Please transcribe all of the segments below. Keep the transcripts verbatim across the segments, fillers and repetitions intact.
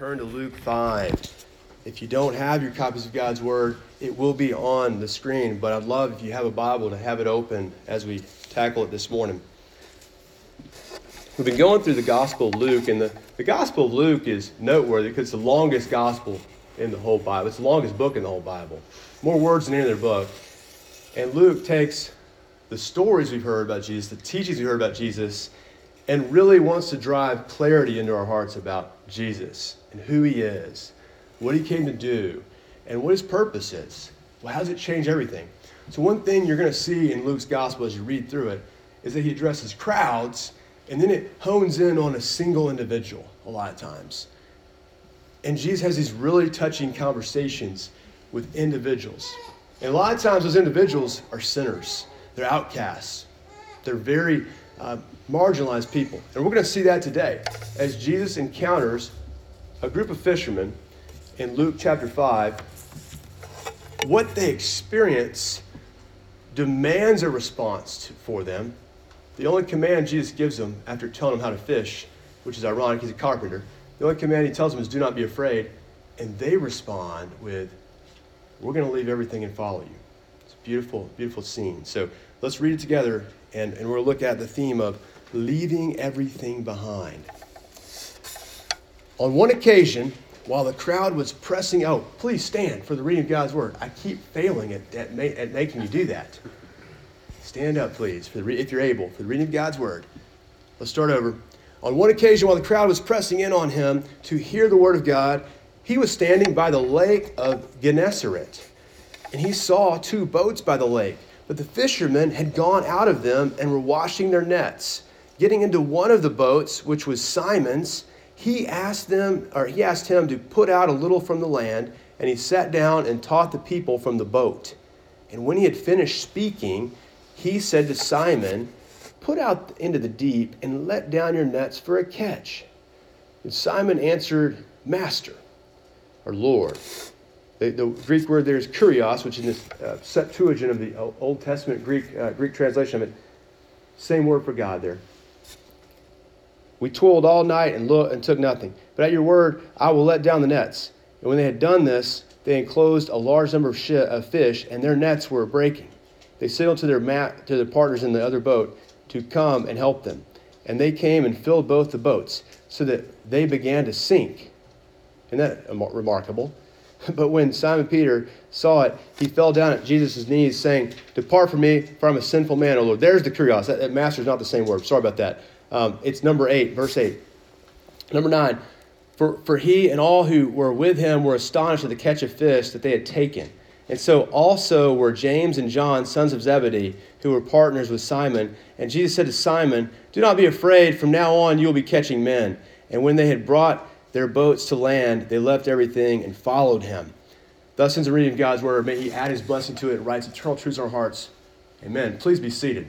turn to Luke five. If you don't have your copies of God's Word, it will be on the screen, but I'd love if you have a Bible to have it open as we tackle it this morning. We've been going through the Gospel of Luke, and the, the Gospel of Luke is noteworthy because it's the longest Gospel in the whole Bible. It's the longest book in the whole Bible. More words than any other book. And Luke takes the stories we've heard about Jesus, the teachings we've heard about Jesus, and really wants to drive clarity into our hearts about Jesus and who he is, what he came to do, and what his purpose is. Well, how does it change everything? So one thing you're going to see in Luke's gospel as you read through it is that he addresses crowds, and then it hones in on a single individual a lot of times. And Jesus has these really touching conversations with individuals. And a lot of times those individuals are sinners. They're outcasts. They're very uh, marginalized people. And we're going to see that today as Jesus encounters a group of fishermen in Luke chapter five. What they experience demands a response to, for them. The only command Jesus gives them after telling them how to fish, which is ironic, he's a carpenter. The only command he tells them is do not be afraid. And they respond with, we're going to leave everything and follow you. It's a beautiful, beautiful scene. So let's read it together, and, and we'll look at the theme of leaving everything behind. On one occasion, while the crowd was pressing, oh, please stand for the reading of God's word. I keep failing at, at, ma- at making you do that. Stand up, please, for the re- if you're able, for the reading of God's word. Let's start over. On one occasion, while the crowd was pressing in on him to hear the word of God, he was standing by the lake of Gennesaret, and he saw two boats by the lake, but the fishermen had gone out of them and were washing their nets. Getting into one of the boats, which was Simon's, he asked them, or he asked him to put out a little from the land, and he sat down and taught the people from the boat. And when he had finished speaking, he said to Simon, "Put out into the deep and let down your nets for a catch." And Simon answered, "Master," or Lord. The, the Greek word there is kurios, which is in this uh, Septuagint of the Old Testament Greek uh, Greek translation of it. Same word for God there. "We toiled all night and looked and took nothing. But at your word, I will let down the nets." And when they had done this, they enclosed a large number of, sh- of fish, and their nets were breaking. They signaled to their mat, to their partners in the other boat to come and help them. And they came and filled both the boats, so that they began to sink. Isn't that remarkable? But when Simon Peter saw it, he fell down at Jesus' knees, saying, "Depart from me, for I'm a sinful man, O Lord." There's the kurios. That, that master is not the same word. Sorry about that. Um, it's number eight, verse eight. Number nine, for, for he and all who were with him were astonished at the catch of fish that they had taken. And so also were James and John, sons of Zebedee, who were partners with Simon. And Jesus said to Simon, "Do not be afraid. From now on you will be catching men." And when they had brought their boats to land, they left everything and followed him. Thus ends the reading of God's word. May he add his blessing to it and writes eternal truths in our hearts. Amen. Please be seated.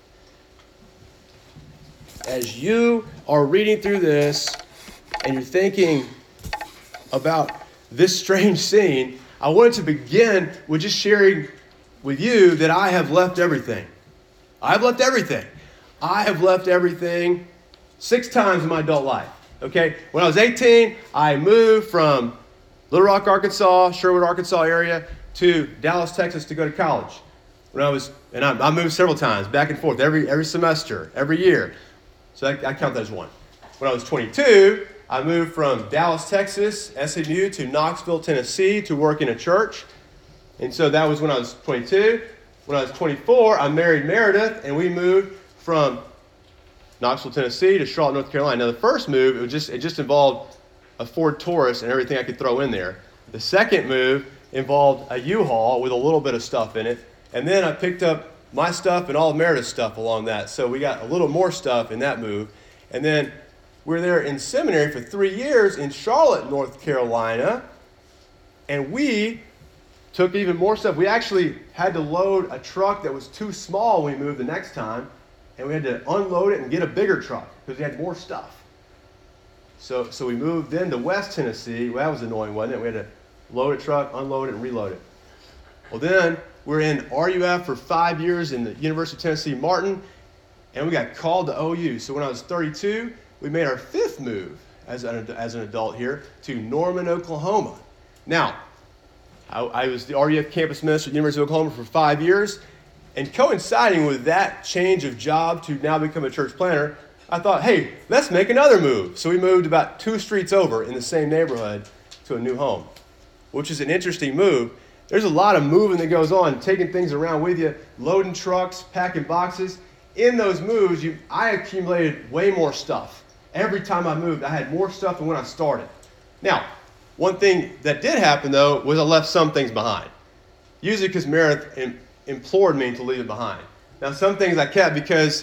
As you are reading through this and you're thinking about this strange scene, I wanted to begin with just sharing with you that I have left everything. I have left everything. I have left everything six times in my adult life. Okay? When I was eighteen, I moved from Little Rock, Arkansas, Sherwood, Arkansas area to Dallas, Texas to go to college. When I was, and I, I moved several times, back and forth, every every semester, every year. So I, I count that as one. When I was twenty-two, I moved from Dallas, Texas, S M U, to Knoxville, Tennessee, to work in a church. And so that was when I was twenty-two. When I was twenty-four, I married Meredith, and we moved from Knoxville, Tennessee, to Charlotte, North Carolina. Now, the first move, it was just it just involved a Ford Taurus and everything I could throw in there. The second move involved a U-Haul with a little bit of stuff in it. And then I picked up my stuff and all of Meredith's stuff along that. So we got a little more stuff in that move. And then we were there in seminary for three years in Charlotte, North Carolina. And we took even more stuff. We actually had to load a truck that was too small when we moved the next time. And we had to unload it and get a bigger truck because we had more stuff. So so we moved then to West Tennessee. Well, that was annoying, wasn't it? We had to load a truck, unload it, and reload it. Well, then we're in R U F for five years in the University of Tennessee, Martin, and we got called to O U. So when I was thirty-two, we made our fifth move as an, as an adult here to Norman, Oklahoma. Now, I, I was the R U F campus minister at the University of Oklahoma for five years, and coinciding with that change of job to now become a church planter, I thought, hey, let's make another move. So we moved about two streets over in the same neighborhood to a new home, which is an interesting move. There's a lot of moving that goes on, taking things around with you, loading trucks, packing boxes. In those moves, you, I accumulated way more stuff. Every time I moved, I had more stuff than when I started. Now, one thing that did happen, though, was I left some things behind. Usually because Meredith im- implored me to leave it behind. Now, some things I kept because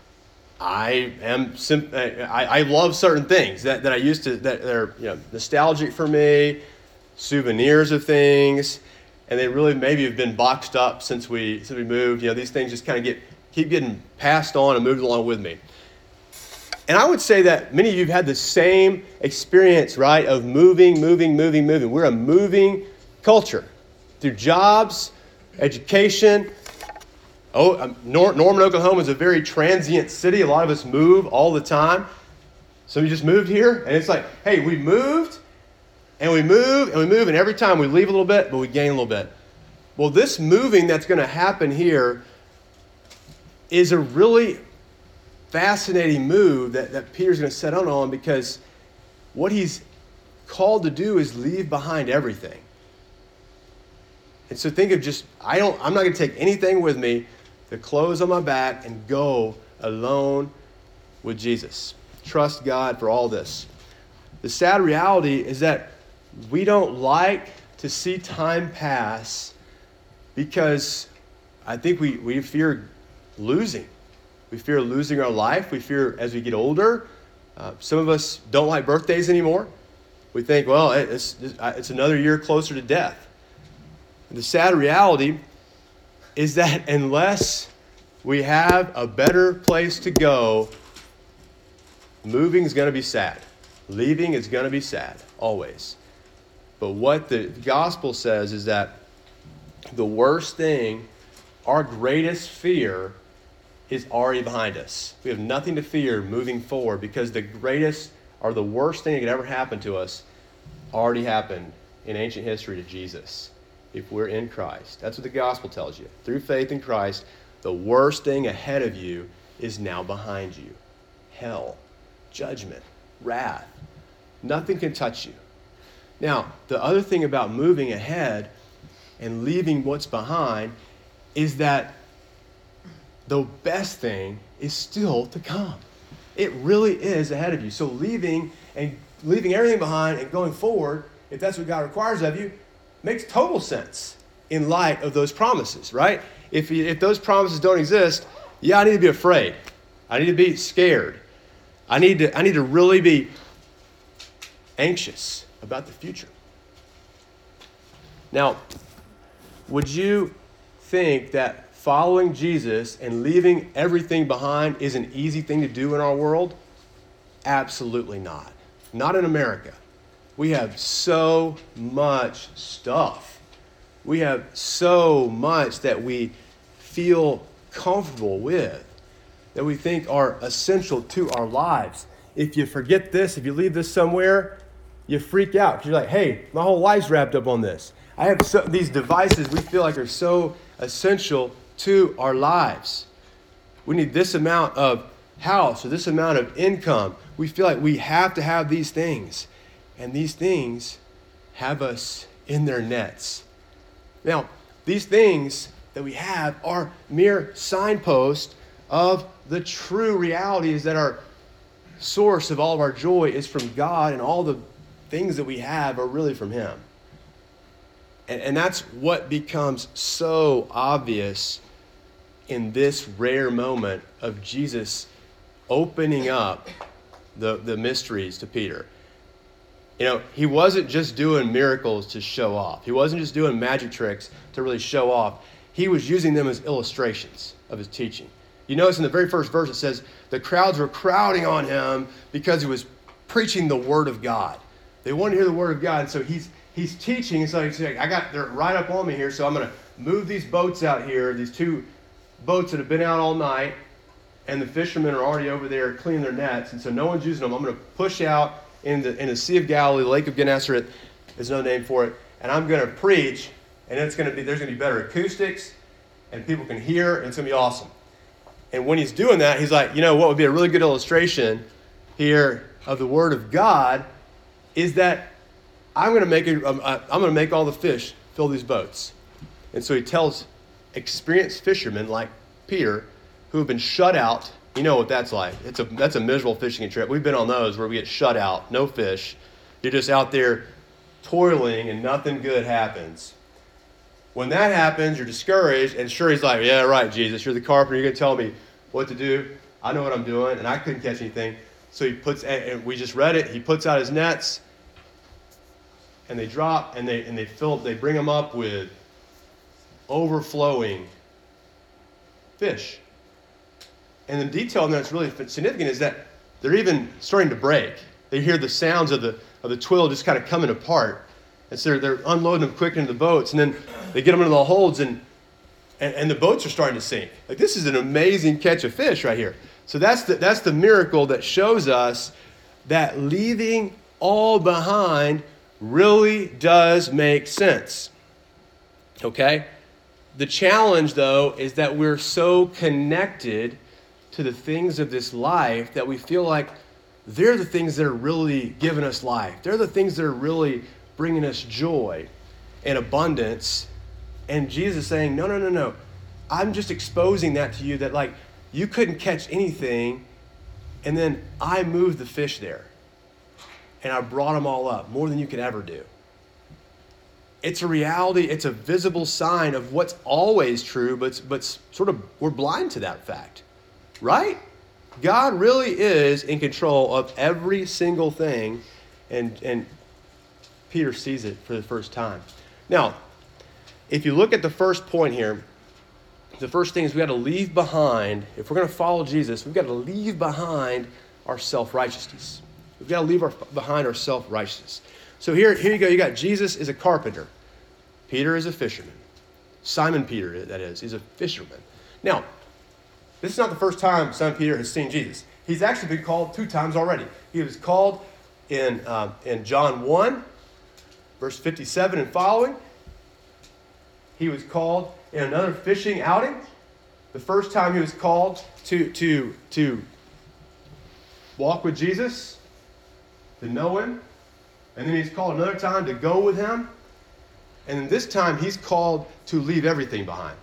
I am sim- I, I love certain things that, that I used to, that are you know, nostalgic for me, souvenirs of things. And they really maybe have been boxed up since we since we moved. You know, these things just kind of get keep getting passed on and moved along with me. And I would say that many of you have had the same experience, right, of moving, moving, moving, moving. We're a moving culture through jobs, education. Oh, um, Nor- Norman, Oklahoma is a very transient city. A lot of us move all the time. So we just moved here, and it's like, hey, we moved. And we move, and we move, and every time we leave a little bit, but we gain a little bit. Well, this moving that's going to happen here is a really fascinating move that, that Peter's going to set out on, because what he's called to do is leave behind everything. And so think of just, I don't, I'm not going to take anything with me, the clothes on my back, and go alone with Jesus. Trust God for all this. The sad reality is that we don't like to see time pass because I think we, we fear losing. We fear losing our life. We fear as we get older. Uh, some of us don't like birthdays anymore. We think, well, it's, it's another year closer to death. And the sad reality is that unless we have a better place to go, moving is going to be sad. Leaving is going to be sad, always. But what the gospel says is that the worst thing, our greatest fear, is already behind us. We have nothing to fear moving forward because the greatest or the worst thing that could ever happen to us already happened in ancient history to Jesus if we're in Christ. That's what the gospel tells you. Through faith in Christ, the worst thing ahead of you is now behind you. Hell, judgment, wrath. Nothing can touch you. Now, the other thing about moving ahead and leaving what's behind is that the best thing is still to come. It really is ahead of you. So leaving and leaving everything behind and going forward, if that's what God requires of you, makes total sense in light of those promises, right? If you, if those promises don't exist, yeah, I need to be afraid. I need to be scared. I need to I need to really be anxious about the future. Now, would you think that following Jesus and leaving everything behind is an easy thing to do in our world? Absolutely not. Not in America. We have so much stuff. We have so much that we feel comfortable with, that we think are essential to our lives. If you forget this, if you leave this somewhere, you freak out because you're like, hey, my whole life's wrapped up on this. I have so, these devices we feel like are so essential to our lives. We need this amount of house or this amount of income. We feel like we have to have these things. And these things have us in their nets. Now, these things that we have are mere signposts of the true reality is that our source of all of our joy is from God, and all the things that we have are really from Him. And, and that's what becomes so obvious in this rare moment of Jesus opening up the, the mysteries to Peter. You know, he wasn't just doing miracles to show off. He wasn't just doing magic tricks to really show off. He was using them as illustrations of his teaching. You notice in the very first verse it says, the crowds were crowding on him because he was preaching the word of God. They wanted to hear the word of God, and so he's he's teaching, and so he's saying, I got, they're right up on me here, so I'm going to move these boats out here, these two boats that have been out all night, and the fishermen are already over there cleaning their nets, and so no one's using them. I'm going to push out, in the in the Sea of Galilee, the Lake of Gennesaret is no name for it, and I'm going to preach, and it's going to be there's going to be better acoustics, and people can hear, and it's going to be awesome. And when he's doing that, he's like, you know, what would be a really good illustration here of the Word of God is that I'm going to make a, um, I'm going to make all the fish fill these boats. And so he tells experienced fishermen like Peter, who have been shut out. You know what that's like. It's a that's a miserable fishing trip. We've been on those where we get shut out, no fish. You're just out there toiling and nothing good happens. When that happens, you're discouraged, and sure, he's like, yeah, right, Jesus, you're the carpenter. You're going to tell me what to do. I know what I'm doing, and I couldn't catch anything. So he puts, and we just read it, he puts out his nets, and they drop, and they and they fill, they bring them up with overflowing fish. And the detail in that's really significant is that they're even starting to break. They hear the sounds of the of the twill just kind of coming apart. And so they're, they're unloading them quick into the boats, and then they get them into the holds, and, and, and the boats are starting to sink. Like, this is an amazing catch of fish right here. So that's the, that's the miracle that shows us that leaving all behind really does make sense. Okay? The challenge, though, is that we're so connected to the things of this life that we feel like they're the things that are really giving us life. They're the things that are really bringing us joy and abundance. And Jesus is saying, no, no, no, no. I'm just exposing that to you, that like you couldn't catch anything, and then I moved the fish there. And I brought them all up, more than you could ever do. It's a reality. It's a visible sign of what's always true, but, but sort of we're blind to that fact, right? God really is in control of every single thing, and, and Peter sees it for the first time. Now, if you look at the first point here, the first thing is we've got to leave behind, if we're going to follow Jesus, we've got to leave behind our self-righteousness. We've got to leave our, behind our self-righteousness. So here, here you go. You got Jesus is a carpenter. Peter is a fisherman. Simon Peter, that is. He's a fisherman. Now, this is not the first time Simon Peter has seen Jesus. He's actually been called two times already. He was called in, um, in John one, verse fifty-seven and following. He was called in another fishing outing. The first time he was called to, to, to walk with Jesus, to know him. And then he's called another time to go with him. And then this time he's called to leave everything behind.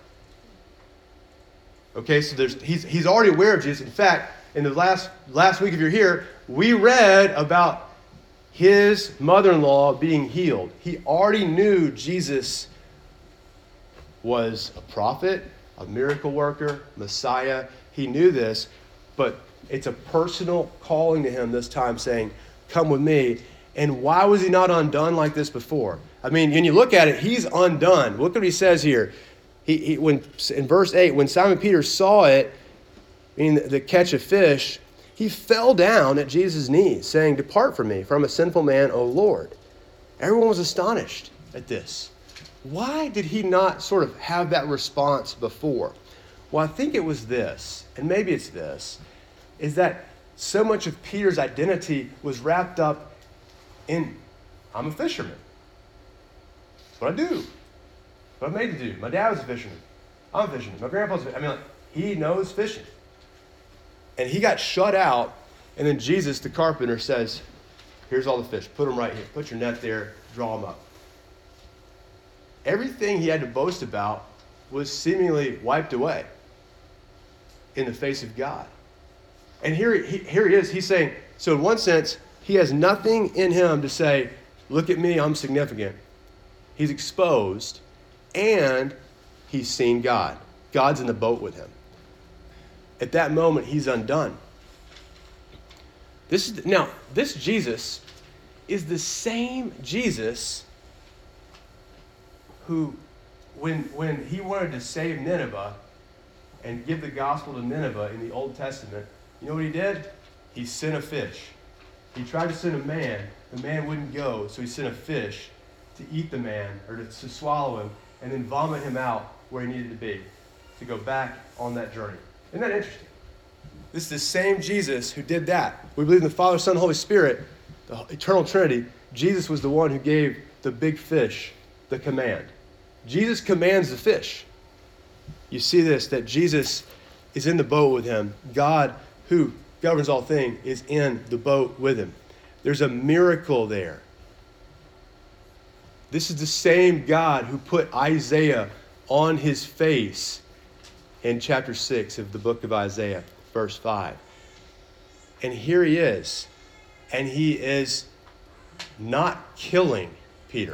Okay, so there's he's he's already aware of Jesus. In fact, in the last last week if you're here, we read about his mother-in-law being healed. He already knew Jesus was a prophet, a miracle worker, Messiah. He knew this, but it's a personal calling to him this time saying, come with me. And why was he not undone like this before? I mean, when you look at it, he's undone. Look what he says here. He, he when in verse eight, when Simon Peter saw it, meaning the, the catch of fish, he fell down at Jesus' knees, saying, depart from me, for I'm a sinful man, O Lord. Everyone was astonished at this. Why did he not sort of have that response before? Well, I think it was this, and maybe it's this, is that so much of Peter's identity was wrapped up in, I'm a fisherman. That's what I do. What I'm made to do. My dad was a fisherman. I'm a fisherman. My grandpa's a fisherman. I mean, like, he knows fishing. And he got shut out, and then Jesus, the carpenter, says, here's all the fish. Put them right here. Put your net there. Draw them up. Everything he had to boast about was seemingly wiped away in the face of God. And here he, here he is. He's saying, so in one sense, he has nothing in him to say, look at me, I'm significant. He's exposed, and he's seen God. God's in the boat with him. At that moment, he's undone. This is, now, this Jesus is the same Jesus who, when, when he wanted to save Nineveh and give the gospel to Nineveh in the Old Testament, you know what he did? He sent a fish. He tried to send a man. The man wouldn't go, so he sent a fish to eat the man, or to, to swallow him, and then vomit him out where he needed to be, to go back on that journey. Isn't that interesting? This is the same Jesus who did that. We believe in the Father, Son, and Holy Spirit, the eternal Trinity, Jesus was the one who gave the big fish the command. Jesus commands the fish. You see this, that Jesus is in the boat with him. God, who governs all things, is in the boat with him. There's a miracle there. This is the same God who put Isaiah on his face in chapter six of the book of Isaiah, verse five. And here he is. And he is not killing Peter.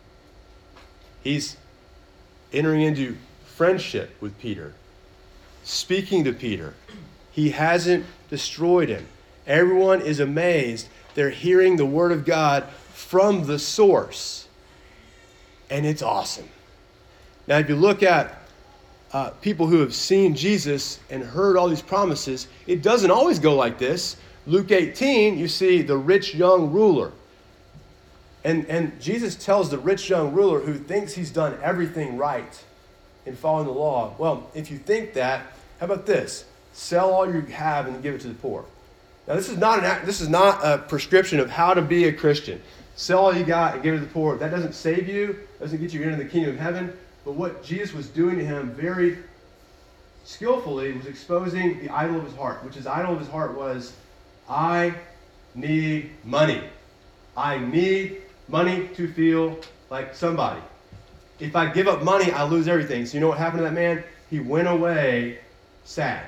He's entering into friendship with Peter, speaking to Peter. He hasn't destroyed him. Everyone is amazed. They're hearing the word of God from the source. And it's awesome. Now, if you look at uh, people who have seen Jesus and heard all these promises, it doesn't always go like this. Luke eighteen, you see the rich young ruler. And, and Jesus tells the rich young ruler who thinks he's done everything right in following the law, well, if you think that, how about this? Sell all you have and give it to the poor. Now, this is not an this is not a prescription of how to be a Christian. Sell all you got and give it to the poor. That doesn't save you, doesn't get you into the kingdom of heaven. But what Jesus was doing to him very skillfully was exposing the idol of his heart, which his idol of his heart was, I need money. I need money to feel like somebody. If I give up money, I lose everything. So you know what happened to that man? He went away sad.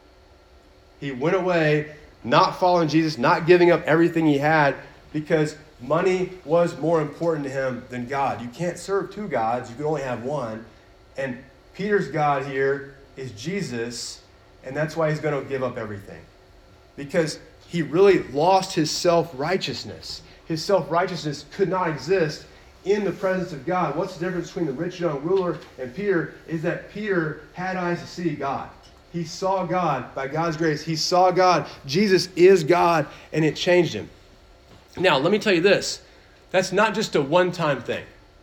He went away not following Jesus, not giving up everything he had, because money was more important to him than God. You can't serve two gods. You can only have one. And Peter's God here is Jesus, and that's why he's going to give up everything. Because he really lost his self-righteousness. His self-righteousness could not exist in the presence of God. What's the difference between the rich young ruler and Peter is that Peter had eyes to see God. He saw God by God's grace. He saw God. Jesus is God, and it changed him. Now, let me tell you this. That's not just a one-time thing.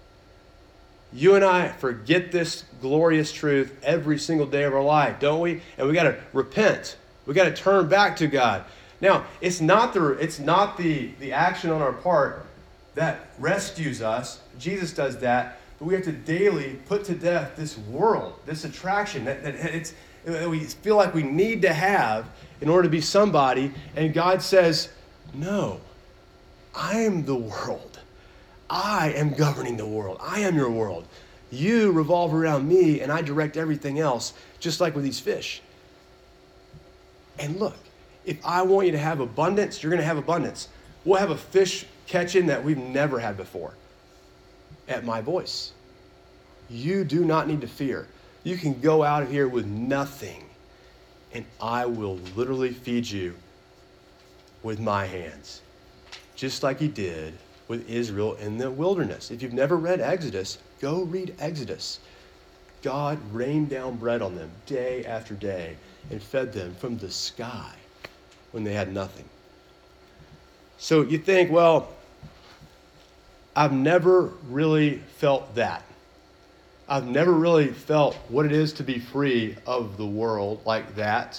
You and I forget this glorious truth every single day of our life, don't we? And we got to repent. We got to turn back to God. Now, it's not the it's not the, the action on our part that rescues us. Jesus does that. But we have to daily put to death this world, this attraction that, that it's that we feel like we need to have in order to be somebody. And God says, no, I am the world. I am governing the world. I am your world. You revolve around me, and I direct everything else, just like with these fish. And look, if I want you to have abundance, you're going to have abundance. We'll have a fish catching that we've never had before at my voice. You do not need to fear. You can go out of here with nothing, and I will literally feed you with my hands, just like he did with Israel in the wilderness. If you've never read Exodus, go read Exodus. God rained down bread on them day after day and fed them from the sky when they had nothing. So you think, well, I've never really felt that. I've never really felt what it is to be free of the world like that.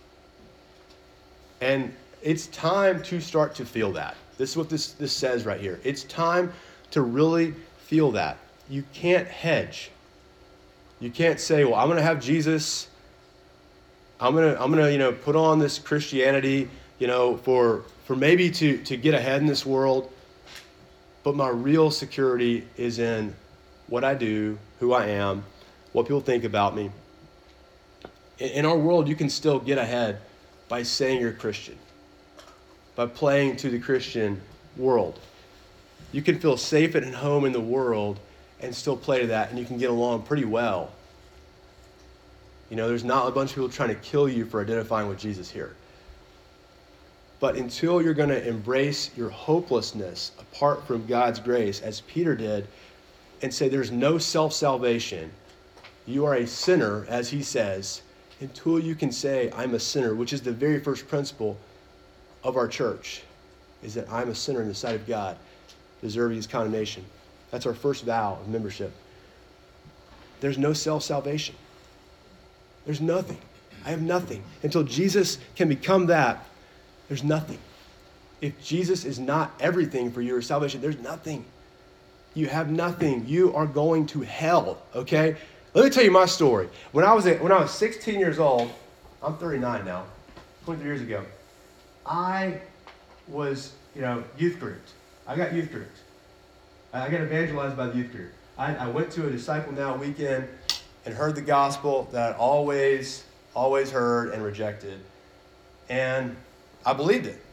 And it's time to start to feel that. This is what this, this says right here. It's time to really feel that. You can't hedge. You can't say, well, I'm going to have Jesus. I'm going to, I'm going to, you know, put on this Christianity, you know, for, for maybe to, to get ahead in this world. But my real security is in what I do, who I am, what people think about me. In, in our world, you can still get ahead by saying you're a Christian, by playing to the Christian world. You can feel safe at home in the world and still play to that, and you can get along pretty well. You know, there's not a bunch of people trying to kill you for identifying with Jesus here. But until you're going to embrace your hopelessness apart from God's grace, as Peter did, and say there's no self-salvation, you are a sinner, as he says, until you can say, I'm a sinner, which is the very first principle of our church, is that I'm a sinner in the sight of God, deserving his condemnation. That's our first vow of membership. There's no self-salvation. There's nothing. I have nothing. Until Jesus can become that, there's nothing. If Jesus is not everything for your salvation, there's nothing. You have nothing. You are going to hell, okay? Let me tell you my story. When I was at, when I was sixteen years old, I'm thirty-nine now, twenty-three years ago, I was, you know, youth group. I got youth group. I got evangelized by the youth group. I, I went to a Disciple Now weekend and heard the gospel that I always, always heard and rejected. And I believed it.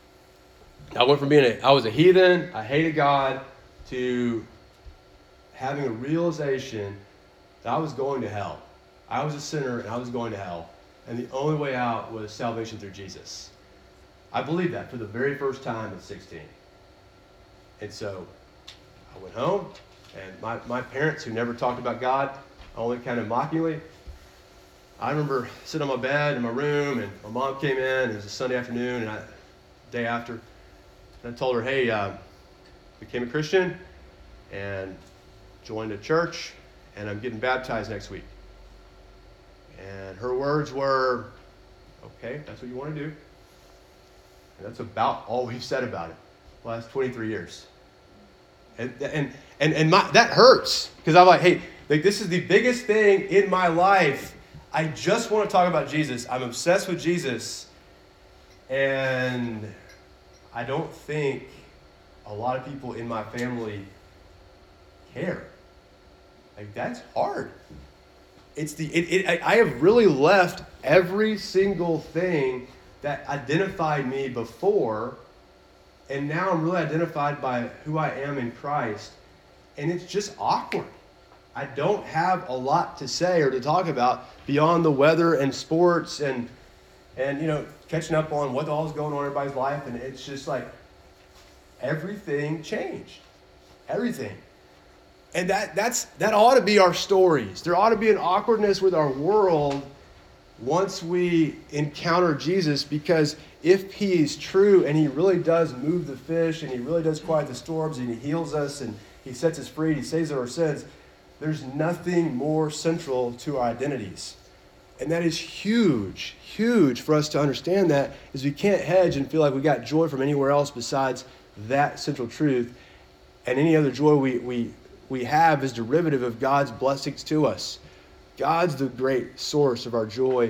I went from being a, I was a heathen, I hated God, to having a realization that I was going to hell. I was a sinner and I was going to hell. And the only way out was salvation through Jesus. I believed that for the very first time at sixteen. And so I went home, and my, my parents, who never talked about God, only kind of mockingly, I remember sitting on my bed in my room, and my mom came in. It was a Sunday afternoon, and I, day after, and I told her, hey, uh, became a Christian and joined a church, and I'm getting baptized next week. And her words were, okay, that's what you want to do. And that's about all we've said about it the last twenty-three years. And and and, and my, that hurts, because I'm like, hey, like, this is the biggest thing in my life. I just want to talk about Jesus. I'm obsessed with Jesus. And I don't think a lot of people in my family care. Like, that's hard. It's the it, it, I have really left every single thing that identified me before, and now I'm really identified by who I am in Christ, and it's just awkward. I don't have a lot to say or to talk about beyond the weather and sports and and you know catching up on what all is going on in everybody's life, and it's just like everything changed, everything. And that that's that ought to be our stories. There ought to be an awkwardness with our world once we encounter Jesus, because if he is true and he really does move the fish and he really does quiet the storms and he heals us and he sets us free and he saves our sins, there's nothing more central to our identities. And that is huge, huge for us to understand that, is we can't hedge and feel like we got joy from anywhere else besides that central truth. And any other joy we we we have is derivative of God's blessings to us. God's the great source of our joy,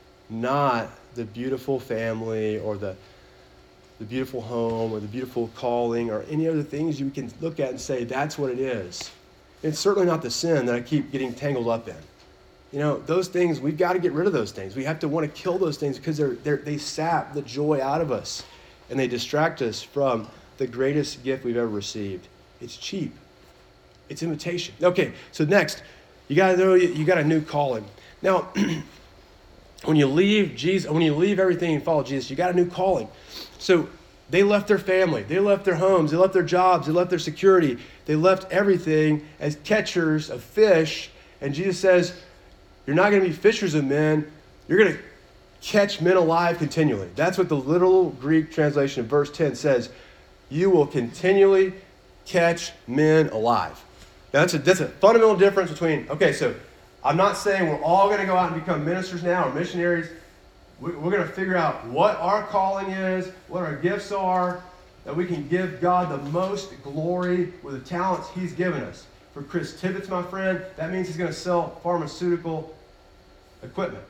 not the beautiful family or the, the beautiful home or the beautiful calling or any other things you can look at and say, that's what it is. It's certainly not the sin that I keep getting tangled up in. You know, those things, we've got to get rid of those things. We have to want to kill those things because they're, they're, they sap the joy out of us, and they distract us from the greatest gift we've ever received. It's cheap. It's imitation. Okay, so next, you got to know you got a new calling. Now, when you leave Jesus, when you leave everything and follow Jesus, you got a new calling. So they left their family, they left their homes, they left their jobs, they left their security, they left everything as catchers of fish. And Jesus says, you're not going to be fishers of men, you're going to catch men alive continually. That's what the literal Greek translation of verse ten says. You will continually catch men alive. Now, that's a, that's a fundamental difference between, okay, so I'm not saying we're all going to go out and become ministers now or missionaries. We're going to figure out what our calling is, what our gifts are, that we can give God the most glory with the talents he's given us. For Chris Tibbetts, my friend, that means he's going to sell pharmaceutical equipment.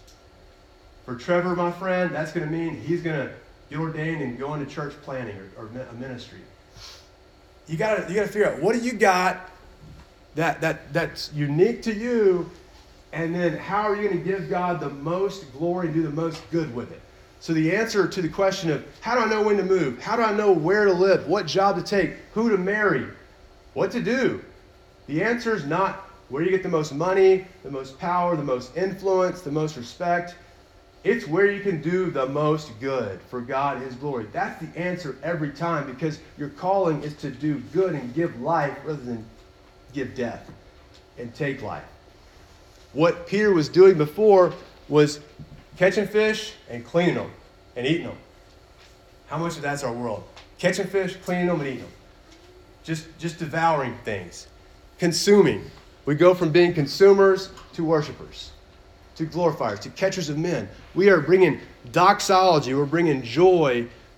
For Trevor, my friend, that's going to mean he's going to get ordained and go into church planning or, or a ministry. You got to you got to figure out, what do you got that that that's unique to you, and then how are you going to give God the most glory and do the most good with it? So the answer to the question of how do I know when to move? How do I know where to live? What job to take? Who to marry? What to do? The answer is not where you get the most money, the most power, the most influence, the most respect. It's where you can do the most good for God and his glory. That's the answer every time, because your calling is to do good and give life rather than give death and take life. What Peter was doing before was catching fish and cleaning them and eating them. How much of that's our world? Catching fish, cleaning them, and eating them. Just, just devouring things. Consuming. We go from being consumers to worshipers, to glorifiers, to catchers of men. We are bringing doxology, we're bringing joy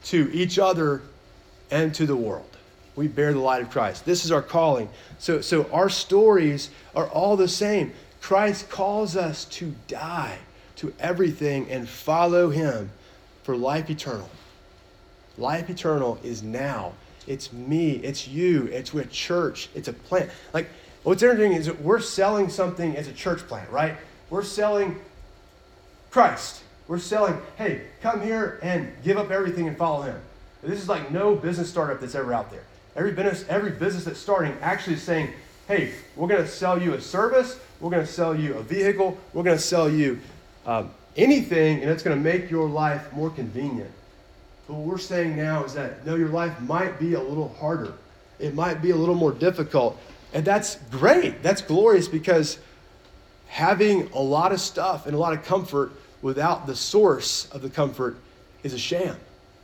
to each other and to the world. We bear the light of Christ. This is our calling. So, so our stories are all the same. Christ calls us to die to everything and follow him for life eternal. Life eternal is now. It's me. It's you. It's a church. It's a plant. Like, what's interesting is that we're selling something as a church plant, right? We're selling Christ. We're selling, hey, come here and give up everything and follow him. This is like no business startup that's ever out there. Every business, every business that's starting actually is saying, hey, we're going to sell you a service. We're going to sell you a vehicle. We're going to sell you um, anything, and it's going to make your life more convenient. But what we're saying now is that, no, your life might be a little harder. It might be a little more difficult. And that's great. That's glorious, because having a lot of stuff and a lot of comfort without the source of the comfort is a sham.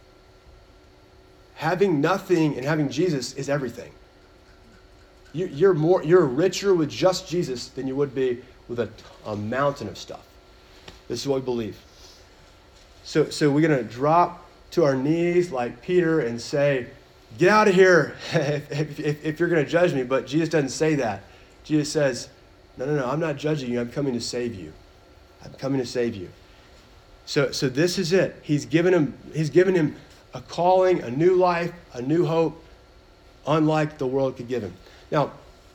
Having nothing and having Jesus is everything. You, you're more, you're richer with just Jesus than you would be with a, a mountain of stuff. This is what we believe. So, so we're going to drop to our knees like Peter and say, get out of here if, if, if you're going to judge me. But Jesus doesn't say that. Jesus says, no, no, no, I'm not judging you. I'm coming to save you. I'm coming to save you. So, so this is it. He's given him, he's given him a calling, a new life, a new hope, unlike the world could give him. Now,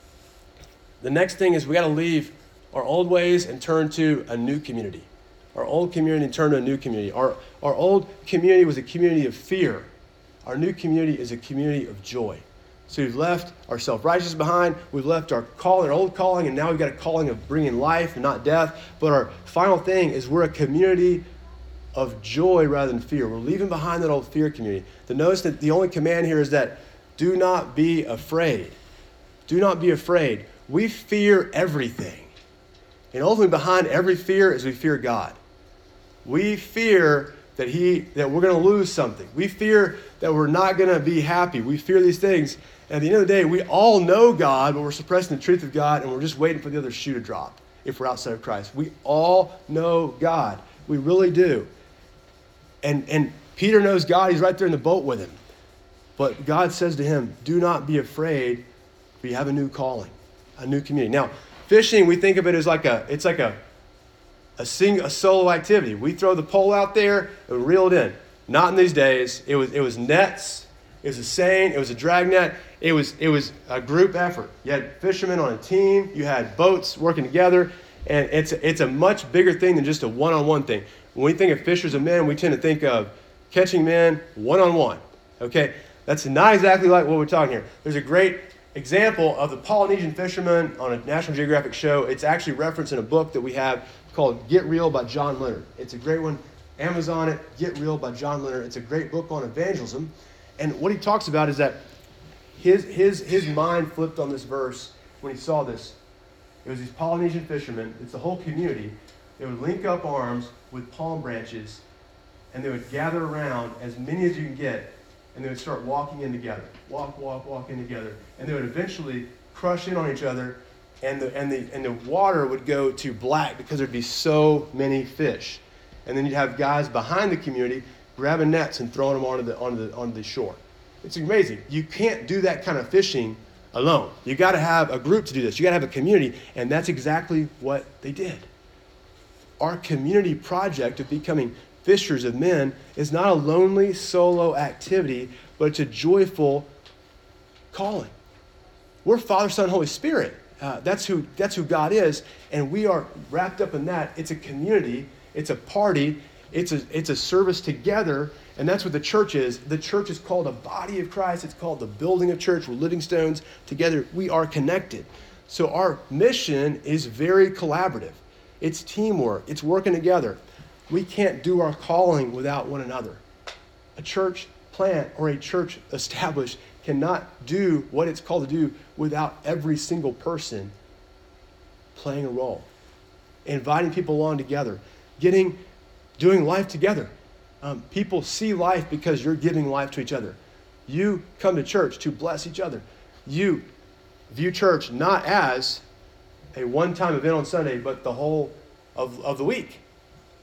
the next thing is we got to leave our old ways and turn to a new community. Our old community and turn to a new community. Our, our old community was a community of fear. Our new community is a community of joy. So we've left our self-righteousness behind. We've left our calling, our old calling, and now we've got a calling of bringing life and not death. But our final thing is we're a community of joy rather than fear. We're leaving behind that old fear community. The notice that the only command here is that do not be afraid. Do not be afraid. We fear everything. And ultimately behind every fear is we fear God. We fear that he that we're going to lose something. We fear that we're not going to be happy. We fear these things. And at the end of the day, we all know God, but we're suppressing the truth of God, and we're just waiting for the other shoe to drop if we're outside of Christ. We all know God. We really do. And, and Peter knows God. He's right there in the boat with him. But God says to him, do not be afraid, for you have a new calling, a new community. Now, fishing, we think of it as like a, it's like a, a, sing, a solo activity. We throw the pole out there and we reel it in. Not in these days. It was, it was nets. It was a seine. It was a drag net. It was, it was a group effort. You had fishermen on a team. You had boats working together. And it's, it's a much bigger thing than just a one-on-one thing. When we think of fishers of men, we tend to think of catching men one-on-one. Okay? That's not exactly like what we're talking here. There's a great example of the Polynesian fisherman on a National Geographic show. It's actually referenced in a book that we have called Get Real by John Leonard. It's a great one. Amazon it, Get Real by John Leonard. It's a great book on evangelism. And what he talks about is that his, his, his mind flipped on this verse when he saw this. It was these Polynesian fishermen. It's the whole community. They would link up arms with palm branches, and they would gather around as many as you can get, and they would start walking in together. Walk, walk, walk in together. And they would eventually crush in on each other, and the, and the, and the water would go to black because there'd be so many fish. And then you'd have guys behind the community grabbing nets and throwing them onto the, onto the, onto the shore. It's amazing. You can't do that kind of fishing alone. You got to have a group to do this. You got to have a community, and that's exactly what they did. Our community project of becoming fishers of men is not a lonely solo activity, but it's a joyful calling. We're Father, Son, Holy Spirit. Uh, that's who that's who God is, and we are wrapped up in that. It's a community. It's a party. It's a it's a service together, and that's what the church is. The church is called a body of Christ. It's called the building of church. We're living stones together. We are connected. So our mission is very collaborative. It's teamwork. It's working together. We can't do our calling without one another. A church plant or a church established cannot do what it's called to do without every single person playing a role, inviting people along together, getting, doing life together. Um, people see life because you're giving life to each other. You come to church to bless each other. You view church not as a one-time event on Sunday, but the whole of, of the week.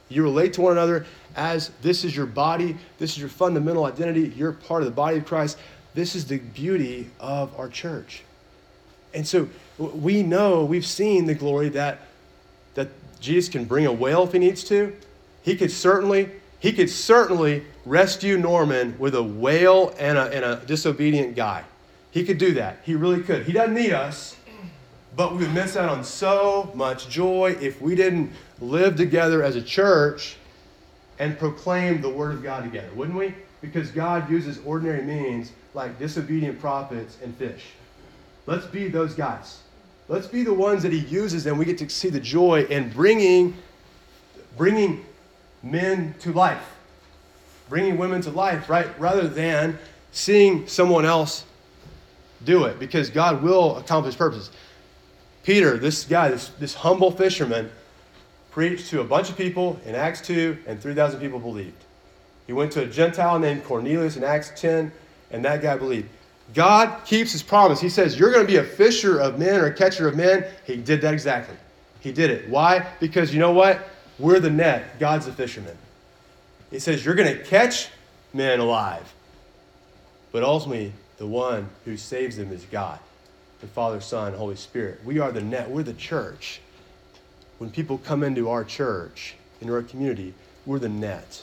You relate to one another as this is your body. This is your fundamental identity. You're part of the body of Christ. This is the beauty of our church. And so we know, we've seen the glory that, that Jesus can bring a whale if he needs to. He could certainly, he could certainly rescue Norman with a whale and a, and a disobedient guy. He could do that. He really could. He doesn't need us, but we would miss out on so much joy if we didn't live together as a church and proclaim the word of God together, wouldn't we? Because God uses ordinary means like disobedient prophets and fish. Let's be those guys. Let's be the ones that he uses, and we get to see the joy in bringing, bringing men to life, bringing women to life, right? Rather than seeing someone else do it, because God will accomplish purposes. Peter, this guy, this, this humble fisherman, preached to a bunch of people in Acts two, and three thousand people believed. He went to a Gentile named Cornelius in Acts ten, and that guy believed. God keeps his promise. He says, you're going to be a fisher of men or a catcher of men. He did that exactly. He did it. Why? Because you know what? We're the net. God's the fisherman. He says, you're going to catch men alive. But ultimately, the one who saves them is God, the Father, Son, Holy Spirit. We are the net. We're the church. When people come into our church, into our community, we're the net.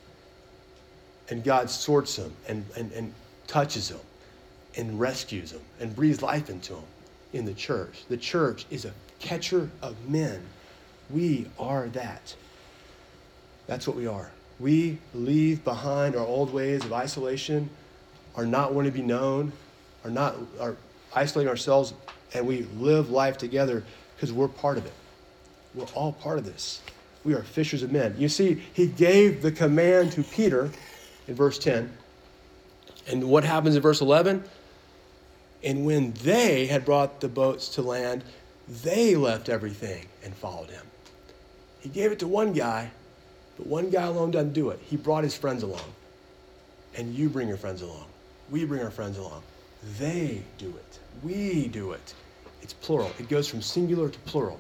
And God sorts them and, and, and touches them and rescues them and breathes life into them in the church. The church is a catcher of men. We are that. That's what we are. We leave behind our old ways of isolation, are not wanting to be known, are not are isolating ourselves, and we live life together because we're part of it. We're all part of this. We are fishers of men. You see, he gave the command to Peter in verse ten. And what happens in verse eleven? And when they had brought the boats to land, they left everything and followed him. He gave it to one guy, but one guy alone doesn't do it. He brought his friends along. And you bring your friends along. We bring our friends along. They do it. We do it. It's plural. It goes from singular to plural.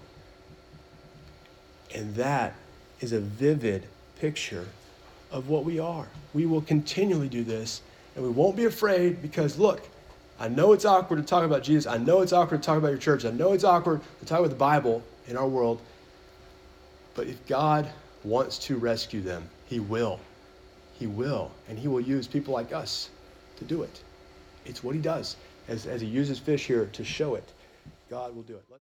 And that is a vivid picture of what we are. We will continually do this, and we won't be afraid because, look, I know it's awkward to talk about Jesus. I know it's awkward to talk about your church. I know it's awkward to talk about the Bible in our world. But if God wants to rescue them, he will. He will. And he will use people like us to do it. It's what he does. As, as he uses fish here to show it, God will do it.